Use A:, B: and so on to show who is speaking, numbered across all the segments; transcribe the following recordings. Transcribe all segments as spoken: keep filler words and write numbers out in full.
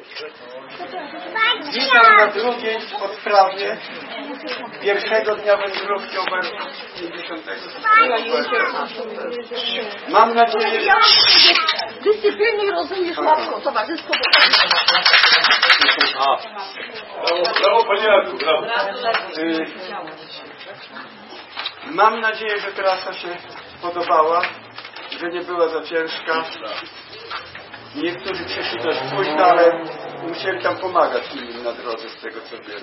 A: Witam na drugiej odprawie pierwszego dnia wędrówki over pięćdziesiątego. Mam nadzieję, że...
B: Dyscypliny rozumiesz łatwo, towarzystwo.
C: Brawo, panie Jarku, brawo.
A: Mam nadzieję, że trasa się podobała, że nie była za ciężka. Niektórzy przyszli dość późno, ale musieli tam pomagać innym na drodze, z tego co wiem.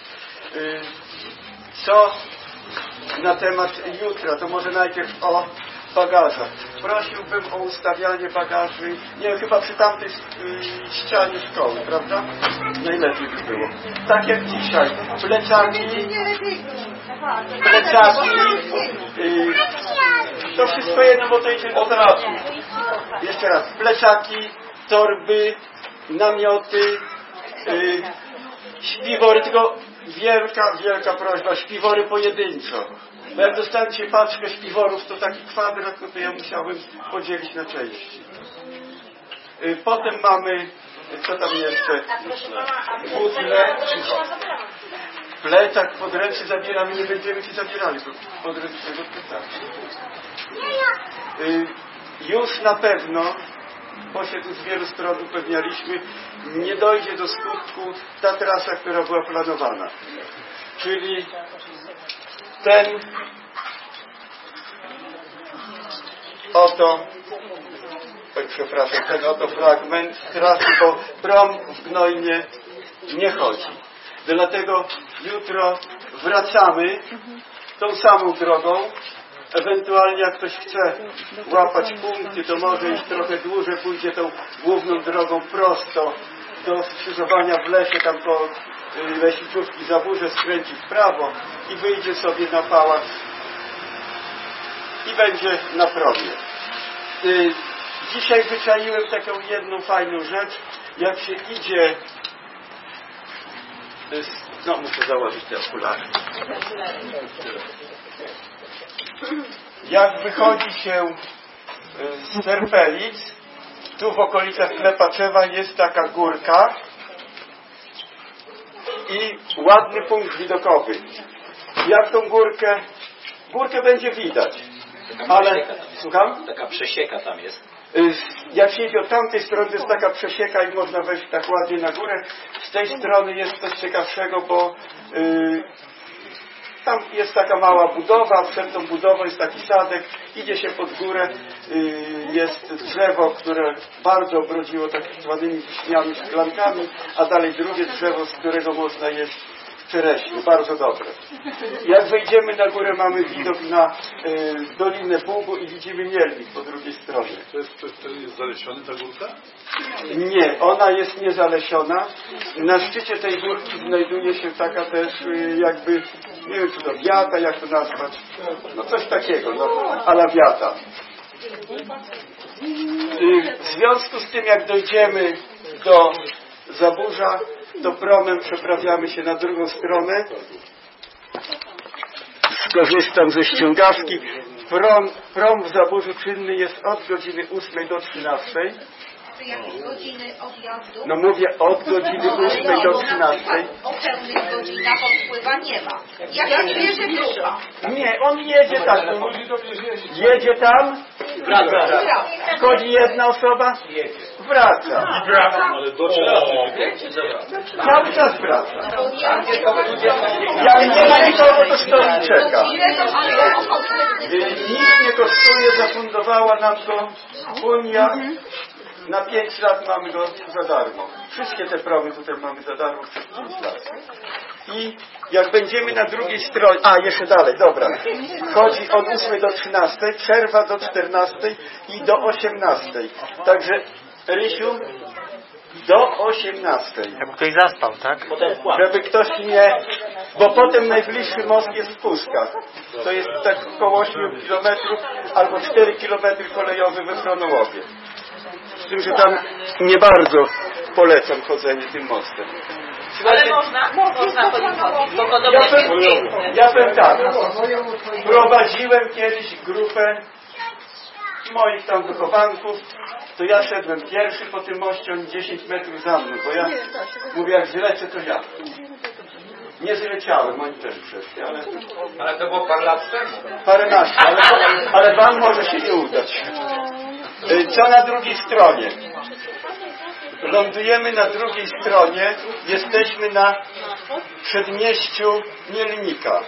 A: Co na temat jutra, to może najpierw o bagażach. Prosiłbym o ustawianie bagaży, nie wiem, chyba przy tamtej ścianie szkoły, prawda? Najlepiej by było. Tak jak dzisiaj. Plecaki, plecaki, yy, to wszystko jedno, bo to idzie od razu. Jeszcze raz. Plecaki, torby, namioty, yy, śpiwory, tylko wielka, wielka prośba, śpiwory pojedynczo. Bo jak dostałem się paczkę śpiworów, to taki kwadrat, no to ja musiałem podzielić na części. Yy, potem mamy, co tam jeszcze? Butle. Plecak podręczny zabieramy, nie będziemy ci zabierali podręcznego plecaka. Yy, już na pewno, bo się tu z wielu stron upewnialiśmy, nie dojdzie do skutku ta trasa, która była planowana. Czyli ten oto, oj, przepraszam, ten oto fragment trasy, bo prom w Gnojnie nie chodzi. Dlatego jutro wracamy tą samą drogą. Ewentualnie jak ktoś chce łapać punkty, to może iść trochę dłużej, pójdzie tą główną drogą prosto do skrzyżowania w lesie, tam po leśniczówki Zaburze skręci w prawo i wyjdzie sobie na pałac i będzie na promie. Dzisiaj wyczaiłem taką jedną fajną rzecz, jak się idzie. No, muszę założyć te okulary. Jak wychodzi się z Serpelic, tu w okolicach Klepaczewa jest taka górka i ładny punkt widokowy. Jak tą górkę, górkę będzie widać, ale, słucham?
D: Taka przesieka tam jest.
A: Jak się idzie od tamtej strony, jest taka przesieka i można wejść tak ładnie na górę. Z tej strony jest coś ciekawszego, bo yy, tam jest taka mała budowa, przed tą budową jest taki sadek, idzie się pod górę, yy, jest drzewo, które bardzo obrodziło takimi ładnymi wiśniami, szklankami, a dalej drugie drzewo, z którego można jeść czereśnie, bardzo dobre. Jak wejdziemy na górę, mamy widok na y, Dolinę Bugu i widzimy Mielnik po drugiej stronie.
C: To jest, to, to jest zalesiony ta górka?
A: Nie, ona jest niezalesiona. Na szczycie tej górki znajduje się taka też y, jakby, nie wiem czy to wiata, jak to nazwać, no coś takiego, no, a la wiata. Y, w związku z tym, jak dojdziemy do Zaburza, to promem przeprawiamy się na drugą stronę. Skorzystam ze ściągawki. Prom, prom w Zaburzu czynny jest od godziny ósmej do trzynastej.
B: Czy jakieś godziny odjazdu?
A: No mówię od godziny ósmej do trzynastej.
B: O pełnych godzinach odpływa nie ma. Jak bierze grupa?
A: Nie, on jedzie tak. Jedzie tam, wraca. Wchodzi jedna osoba, wraca.
C: Ale do trzynastej.
A: Cały czas wraca. Jak nie ma nikogo, to stoi i czeka. Nic nie kosztuje, zafundowała nam to Unia. Na pięć lat mamy go za darmo. Wszystkie te promy tutaj mamy za darmo przez pięć lat. I jak będziemy na drugiej stronie... A, jeszcze dalej, dobra. Chodzi od ósmej do trzynastej, przerwa do czternastej i do osiemnastej. Także, Rysiu, do osiemnastej.
E: Jakby ktoś zaspał, tak?
A: Żeby ktoś nie... Bo potem najbliższy most jest w Puszkach. To jest tak około ośmiu kilometrów albo cztery kilometry kolejowe we Fronołowie. Z tym, że tam nie bardzo polecam chodzenie tym mostem.
F: Ale można, można chodzić, bo podobno
A: Ja
F: jest
A: powiem,
F: piękne.
A: ja powiem tak, prowadziłem kiedyś grupę moich tam wychowanków, to ja szedłem pierwszy po tym moście, oni dziesięć metrów za mną, bo ja mówię, jak zlecę, to ja. Nie zleciałem, oni też przeszli, ale...
D: Ale to było parę lat temu.
A: Paręnaście, ale, ale wam może się nie udać. Co na drugiej stronie? Lądujemy na drugiej stronie, jesteśmy na przedmieściu Mielnika.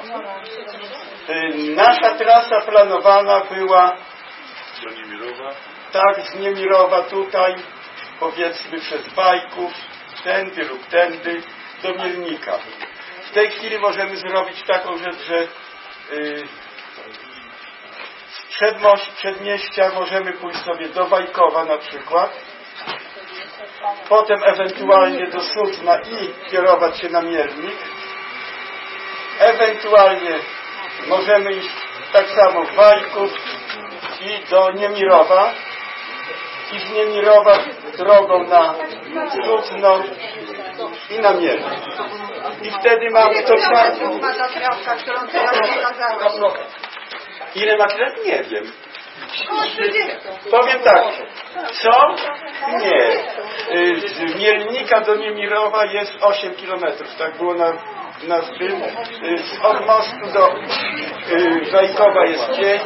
A: Nasza trasa planowana była
C: Do Niemirowa.
A: tak z Niemirowa tutaj, powiedzmy przez Bajków, tędy lub tędy do Mielnika. W tej chwili możemy zrobić taką rzecz, że yy, z przedmoś, przedmieścia możemy pójść sobie do Bajkowa na przykład, potem ewentualnie do Sutna i kierować się na Mielnik. Ewentualnie możemy iść tak samo w Bajków i do Niemirowa i z Niemirowa drogą na Sutno i na Mielnik. I wtedy mamy to samo.
B: ma ta trawka, którą teraz pokazałam?
A: Ile ma kilometrów? Nie wiem. Powiem tak. Co? Nie. Z Mielnika do Niemirowa jest osiem kilometrów. Tak było na, na tym. Od mostu do Bajkowa jest pięć.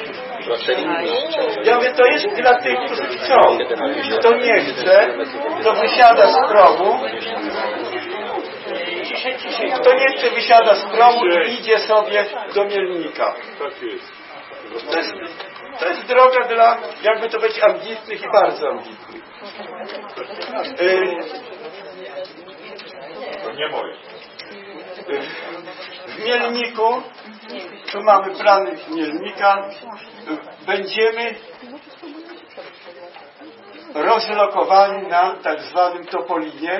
A: Ja mówię, to jest dla tych, którzy chcą. Kto nie chce, to wysiada z promu. Kto nie chce, wysiada z promu i idzie sobie do Mielnika.
C: Tak jest.
A: To jest, to jest droga dla, jakby to być, ambitnych i bardzo ambitnych. Yy,
D: To nie moje.
A: w Mielniku, tu mamy plany Mielnika, będziemy rozlokowani na tak zwanym Topolinie.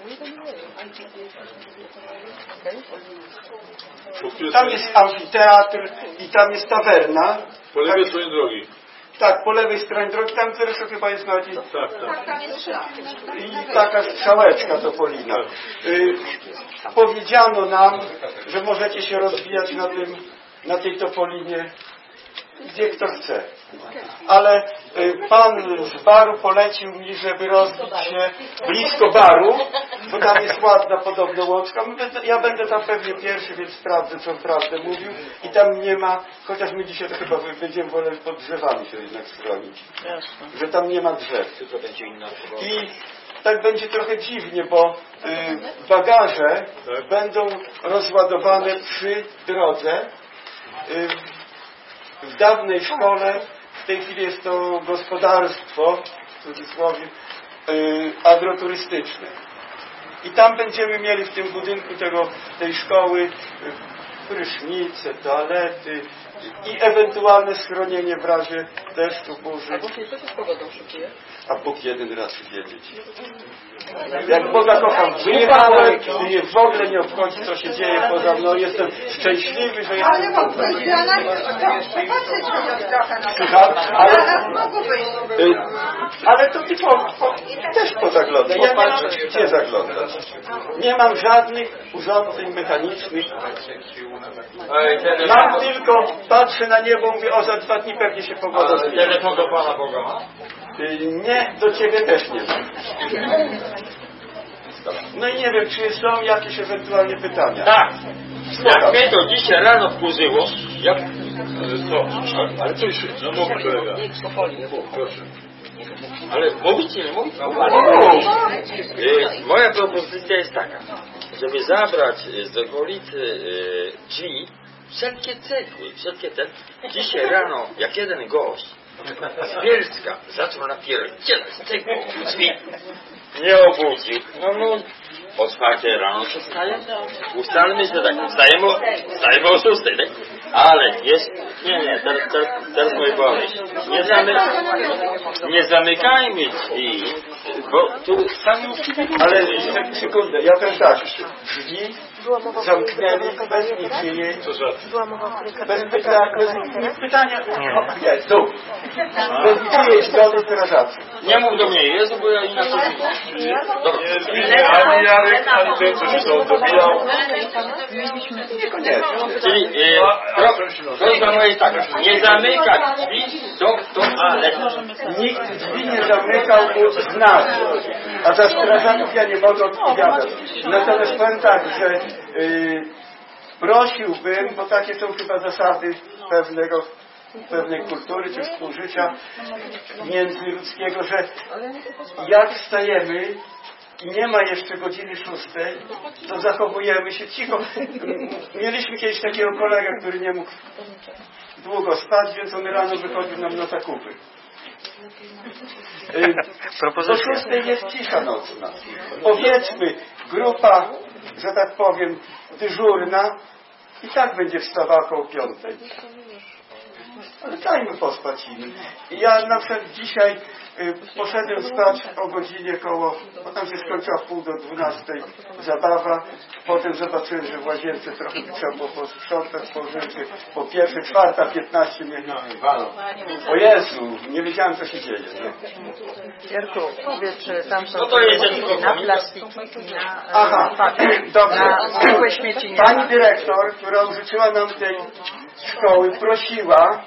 A: Tam jest amfiteatr i tam jest tawerna.
C: Po lewej
A: tak,
C: stronie drogi.
A: tak, po lewej stronie drogi, tam zresztą chyba jest bardziej...
C: Tak, tak.
B: Tam jest szlak.
A: I taka strzałeczka Topolina. Y, powiedziano nam, że możecie się rozwijać na tym, na tej Topolinie, gdzie kto chce. Ale y, pan z baru polecił mi, żeby rozbić się blisko baru, bo tam jest ładna podobno łączka. Ja będę tam pewnie pierwszy, więc sprawdzę, co prawdę mówił. I tam nie ma, chociaż my dzisiaj to chyba będziemy woleli pod drzewami się jednak schronić. Że tam nie ma drzew. I tak będzie trochę dziwnie, bo y, bagaże będą rozładowane przy drodze. Y, w dawnej szkole, w tej chwili jest to gospodarstwo, w cudzysłowie, y, agroturystyczne. I tam będziemy mieli w tym budynku tego, tej szkoły y, prysznice, toalety i ewentualne schronienie w razie deszczu, burzy.
F: A Bóg nie z pogodą szykuje?
A: A Bóg jeden raz wiedzieć. Jak Boga kocham, wyjechałem, mnie w ogóle nie obchodzi, co się dzieje poza mną. Jestem szczęśliwy, że
B: Ale
A: jestem
B: mógłbyś dla nas popatrzeć chociaż trochę na
A: Słucham, ale,
B: ale mógłbyś.
A: y, ale to ty po, po, też pozaglądaj. Ja nie mam gdzie zaglądać. Nie mam żadnych urządzeń mechanicznych. Mam tylko, patrzę na niebo, mówię, o za dwa dni pewnie się pogoda zmieni.
D: Telefon do Pana Boga ma?
A: Y, Nie, do ciebie też nie mam. No i nie wiem, czy są jakieś ewentualnie pytania.
D: Tak.
A: Słucham.
D: Jak mnie to dzisiaj rano wkurzyło, jak...
C: Ale co? Ale coś, no mów kolega. Proszę.
D: Ale mówicie, nie mówicie? Moja propozycja jest taka, żeby zabrać z okolicy G wszelkie cegły, wszelkie te... Dzisiaj rano, jak jeden gość z Bielska zaczął napierdzielać cegłą drzwi, nie obudził. No no, o czwartej rano się wstaje. Ustalmy, że tak, wstajemy, wstajemy o szóstej, tak? Ale jest... Nie, nie, teraz, teraz, teraz mój pomysł. Nie, zamy, nie zamykajmy drzwi, bo tu sami...
A: Ale sekundę, ja powiem tak, drzwi zamknęli bez niczyjej,
E: Była mowa o
A: bez pytania, bez pytania, nie, tu, bez niczyjej zgody strażacy.
D: Nie mów do mnie Jezu, bo ja inaczej... Dobra.
C: Nie, ani Jarek, ani ten, co się to dobijał.
A: Niekoniecznie.
D: Czyli e, pro, prośba moja jest taka, nie zamykać drzwi do, do
A: Nikt drzwi nie zamykał z nas, a za strażaków ja nie mogę odpowiadać. Natomiast powiem tak, że y, prosiłbym, bo takie są chyba zasady pewnego, pewnej kultury czy współżycia międzyludzkiego, że jak wstajemy i nie ma jeszcze godziny szóstej, to zachowujemy się cicho. Mieliśmy kiedyś takiego kolegę, który nie mógł długo spać, więc on rano wychodził nam na zakupy. Do szóstej jest cisza nocna. Powiedzmy, grupa, że tak powiem, dyżurna i tak będzie wstawała koło piątej. Ale dajmy pospać im. Ja na przykład dzisiaj y, poszedłem spać o godzinie koło, bo tam się skończyła w pół do dwunastej zabawa. Potem zobaczyłem, że w łazience trochę trzeba było posprzątać, położyłem się po pierwsze, czwarta, piętnaście mnie. O Jezu, nie wiedziałem, co się dzieje. Nie?
F: Jarku, powiedz, czy tam są
D: No to jest
F: śmieci na plastiki, na
A: Aha, dobrze.
F: na zwykłe śmieci nie ma.
A: Pani dyrektor, która użyczyła nam tej szkoły, prosiła,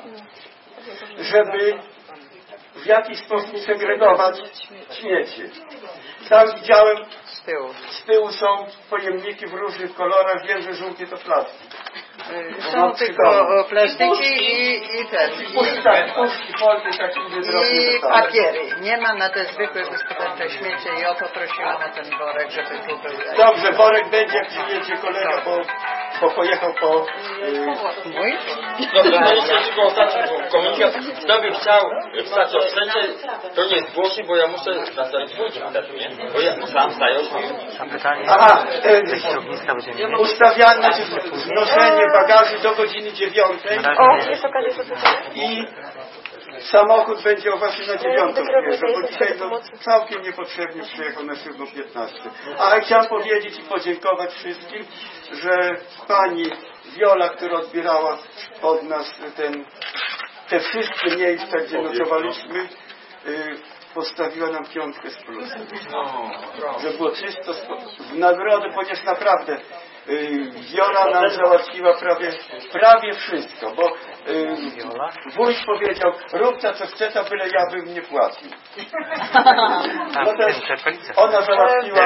A: żeby w jakiś sposób segregować śmieci. Tam widziałem,
F: Z tyłu.
A: z tyłu są pojemniki w różnych kolorach, wiem, że żółty to plastik.
F: Są tylko plastiki i, i te.
A: Puszczaki, puszki, folii, takie
F: I papiery. Nie ma na te zwykłe gospodarcze śmiecie i o to prosiłam o ten worek, żeby tu był.
A: Dobrze, worek będzie, jak przyjedzie kolega, bo, bo pojechał po... Yy,
F: Mój?
D: Dobrze, no jeszcze tylko ostatni komunikat. Kto by chciał wstać o trzeciej, to nie zgłosi, bo ja muszę nastawić budzik wtedy, nie? Bo ja sam wstaję o szóstej.
A: aha, yy, ustawiane, znaczy znoszenie bagaży do godziny dziewiątej.
E: O, jest okazja, że tutaj.
A: I samochód będzie o właśnie na dziewiątą przyjeżdżał, bo dzisiaj no, całkiem niepotrzebnie przyjechał na siódmą piętnaście. A chciałem powiedzieć i podziękować wszystkim, że pani Wiola, która odbierała od nas ten, te wszystkie miejsca, gdzie nocowaliśmy, yy, postawiła nam piątkę z plusem. Że było czysto w nagrodę, ponieważ naprawdę Yy, Wiola nam załatwiła prawie, prawie wszystko, bo yy, wójt powiedział, rób ta co chce, ta byle ja bym nie płacił. No też ona załatwiła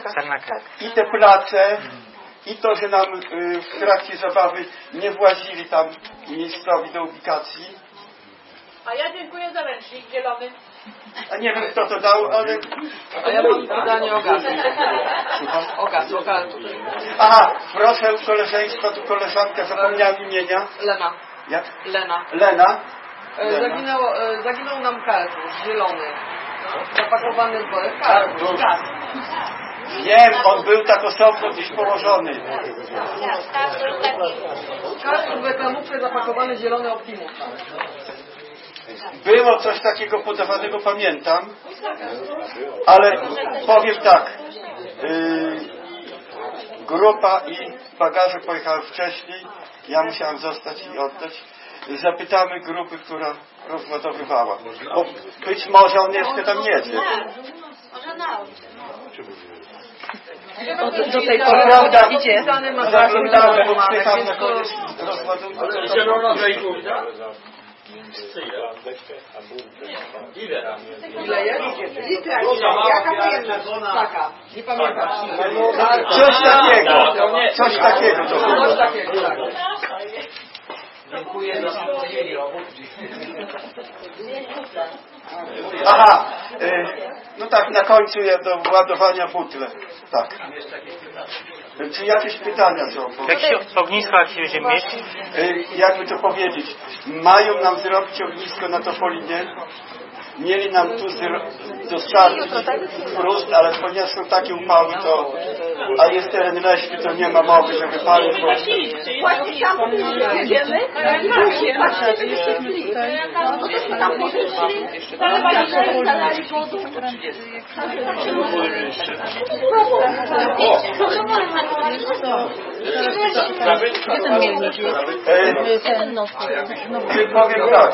A: i te place, i to, że nam yy, w trakcie zabawy nie włazili tam miejscowi do ubikacji.
G: A ja dziękuję za ręcznik zielony.
A: A nie wiem, kto to dał, ale...
F: A ja mam pytanie o gaz. O gaz, o gaz.
A: Aha, proszę koleżeństwa, tu koleżanka, zapomniałam imienia.
F: Lena.
A: Jak?
F: Lena.
A: Lena.
F: E,
A: Lena.
F: Zaginęło, e, zaginął nam kartusz zielony. Zapakowany w worek. Kartusz.
A: Wiem, on był tak osobno gdzieś położony.
F: Kartusz w reklamówce zapakowany zielony Optimus.
A: Było coś takiego podawanego, pamiętam, ale powiem tak, yy, grupa i bagaże pojechały wcześniej, ja musiałem zostać i oddać. Zapytamy grupy, która rozładowywała, bo być może on jeszcze tam jedzie.
B: Może na
F: Do, do tej pory
A: Prawda,
F: idzie.
A: zaglądałem, bo przyjechałem na koniec rozładowywała.
D: Zielono grejpówka? Ile?
F: Ile jest? Litra. Jaka pojemność? Taka. Nie pamiętam.
A: Coś takiego, coś takiego to było.
F: Coś takiego, tak.
D: Dziękuję za wspomnienie o
A: Aha, y, no tak, na końcu ja do ładowania butle. Tak. Czy jakieś pytania są? Bo,
H: Jak się ognisko, jak się będzie mieć?
A: y, jakby to powiedzieć, mają nam zrobić ognisko na Topolinie, mieli nam tu dostarczyć chrust, ale ponieważ są takie upały, to, a jest teren leśny, to nie ma mowy, żeby palić, bo...
B: Właśnie tam jedziemy, zalali wodą.
A: Powiem tak.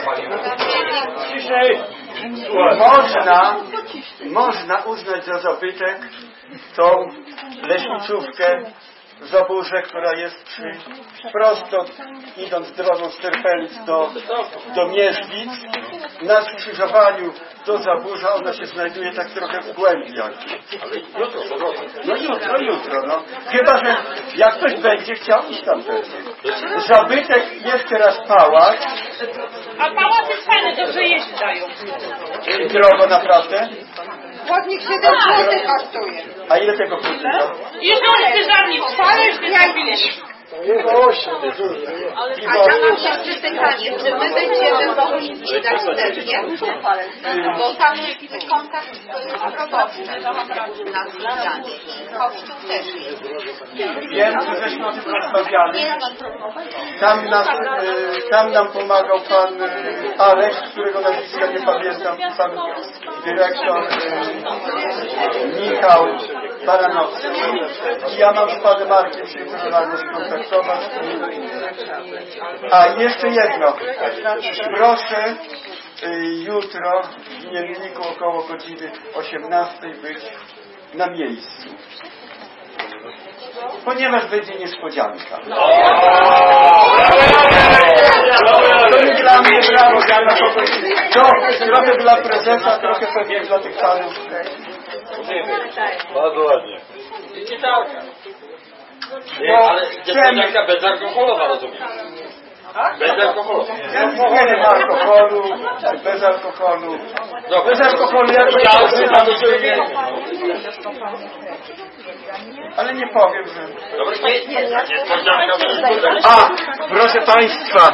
A: Można, można uznać za zabytek tą leśniczówkę w Zaburze, która jest przy, prosto idąc drogą z Terpelic do, do Mierzwic. Na skrzyżowaniu do Zaburza ona się znajduje tak trochę w głębi.
D: Ale jutro,
A: no jutro, jutro, no. Chyba, że jak ktoś będzie chciał iść tam pewnie. Zabytek jest teraz pałac.
G: A pałac jest fajny, dobrze jeść dają.
A: Drogo naprawdę.
F: Płotnik siedem złotych kosztuje.
A: A ile tego kosztuje?
G: Już mamy pyżarni, wcale już nie zrobiliśmy.
B: A ja mam jeszcze pytanie, czy my będziemy mogli widać też, nie? Bo tam jest kontakt robotny na zmianie i kosztów też jest.
A: Wiem, że żeśmy o tym rozmawiali. Tam, nas, y, tam nam pomagał pan y, Alek, którego nazwiska nie pamiętam, pan dyrektor y, Michał Baranowski. I ja mam z panem Markiem się naturalnie skontaktować. A jeszcze jedno. Proszę y, jutro w Mielniku około godziny osiemnastej być na miejscu. Ponieważ będzie niespodzianka. To nie dla mnie, brawo, dla kogoś. To trochę dla prezesa, trochę pewnie dla tych panów.
C: Bardzo ładnie.
D: Nie, ale niespodzianka bezalkoholowa, rozumiem. Bezalkoholowa.
A: Ja nie wiem alkoholu, bez alkoholu. No, bez alkoholu jak to używam do siebie. Ale nie powiem, że...
D: Dobra, nie, nie, niespodzianka.
A: A, proszę Państwa,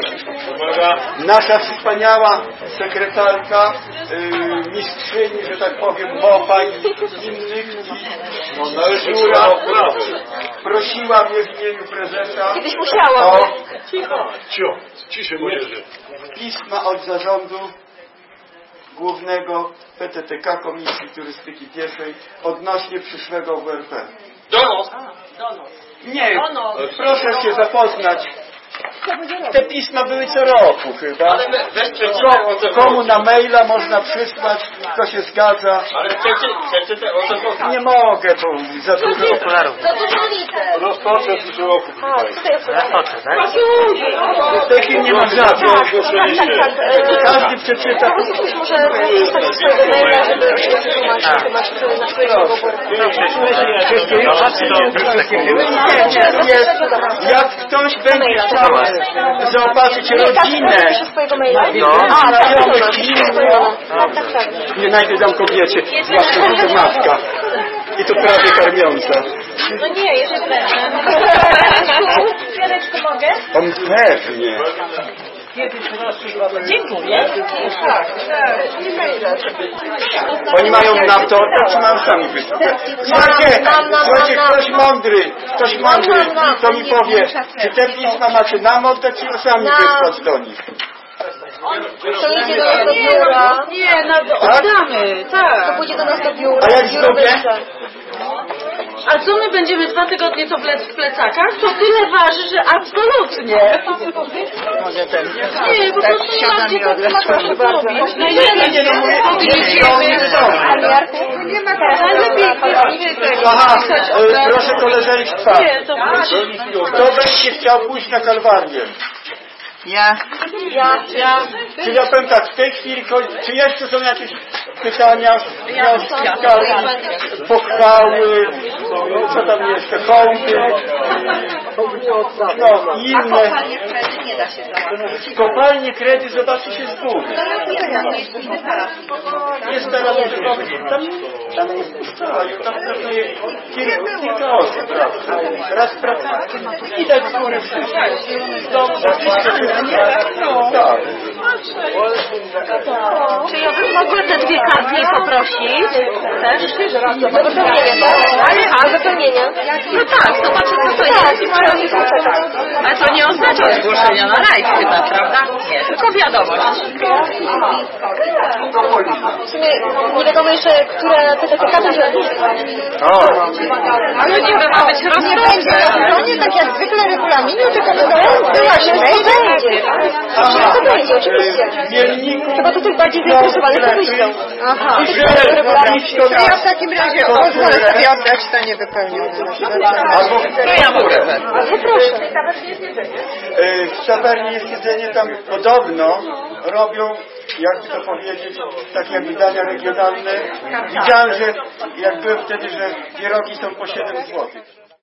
A: nasza wspaniała sekretarka, yy, mistrzyni, że tak powiem, mopa i innych, i Jura, prosiła mnie w imieniu prezesa
E: Kiedyś musiałam.
A: o
C: Cio, ciszej młodzieży.
A: pisma od zarządu głównego P T T K Komisji Turystyki Pieszej odnośnie przyszłego W R P.
D: Donos.
A: Nie, proszę się zapoznać. Te pisma były co roku chyba.
D: Ale weź przeczytaj o co
A: Komu na maila można przysłać, kto się zgadza.
D: Ale przeczytaj o co chodzi.
A: Nie mogę, bo za dużo okularów.
B: Za dużo liter.
C: Rozpoczę w przyszłym roku.
E: A, tutaj jest
H: Zaskoczę, tak?
A: W tej chwili nie ma żadnych.
E: tak, tak, tak.
A: Każdy przeczyta.
E: Ktoś może zostawić swojego maila, żeby wytłumaczyć temat na swojego
A: Jak ktoś będzie chciał zaopatrzyć rodzinę,
E: No. A, tak,
A: tak,
E: tak, tak.
A: nie najpierw dam kobiecie, zwłaszcza że matka. I to prawie karmiąca.
E: No nie, jeszcze Janeczku, mogę?
A: On pewnie.
E: Dziękuję.
A: Oni mają nam to, czy mają sami wysłać? Słuchajcie, słuchajcie, ktoś mądry, ktoś mądry, to mi powie, czy te pisma macie nam oddać, czy sami wysłać do nich?
E: To idzie do nas do biura.
F: Nie, no oddamy,
E: To
F: tak.
E: pójdzie do nas do biura.
A: A jak
E: biuro
A: zrobię?
E: wyśle.
F: A co my będziemy dwa tygodnie to wlec w plecakach? To tyle waży, że absolutnie. Może ten. Nie, po prostu nie ma gdzie to chyba proszę bardzo. No
A: Nie, nie, no mówię,
E: Ale Jarku, nie ma teraz.
F: Najlepiej tego.
A: Aha, e, proszę koleżeństwa,
F: Nie, to
A: kto będzie chciał pójść na Kalwarię?
F: Ja.
E: Ja, ja.
A: Czyli ja powiem tak, w tej chwili, czy jeszcze są jakieś pytania, wnioski, skargi, pochwały, co tam jeszcze, hołdy, no i inne.
B: Kopalnie wtedy nie da się załatwić.
A: Kopalnie kredyt zobaczy się z góry.
B: Jest inny teraz.
A: Jest teraz, tam, tam jest ustawił, tam pracuje kilka, kilka osób, prawda? Raz pracuje, widać z góry wszystko. Dobrze, wszystko się tak.
F: Czy ja bym mogła te dwie kartki poprosić? Też?
E: Do wypełnienia, tak? A, wypełnienia.
F: No tak, zobaczę co to jest.
E: I mają ich poczekać.
F: Ale to nie oznacza zgłoszenia na live chyba, prawda? Nie, tylko wiadomość.
E: W sumie nie wiadomo jeszcze, które te te karty zrobić.
F: Ale niby ma być
E: Nie będzie na
F: rozsądne.
E: stronie, tak jak zwykle regulaminu, tylko to będzie. Właśnie, to będzie. To będzie, oczywiście.
A: Mielniku.
E: Chyba to tych bardziej zainteresowanych komisją. Aha.
A: To ja
E: w takim razie pozwolę sobie oddać to niewypełnione.
A: Albo
F: To ja mogę wezmę.
E: No proszę.
A: e, w tawernie jest jedzenie, tam podobno robią, jakby to powiedzieć, takie jakby dania regionalne. Widziałem, że jak byłem wtedy, że pierogi są po siedem złotych.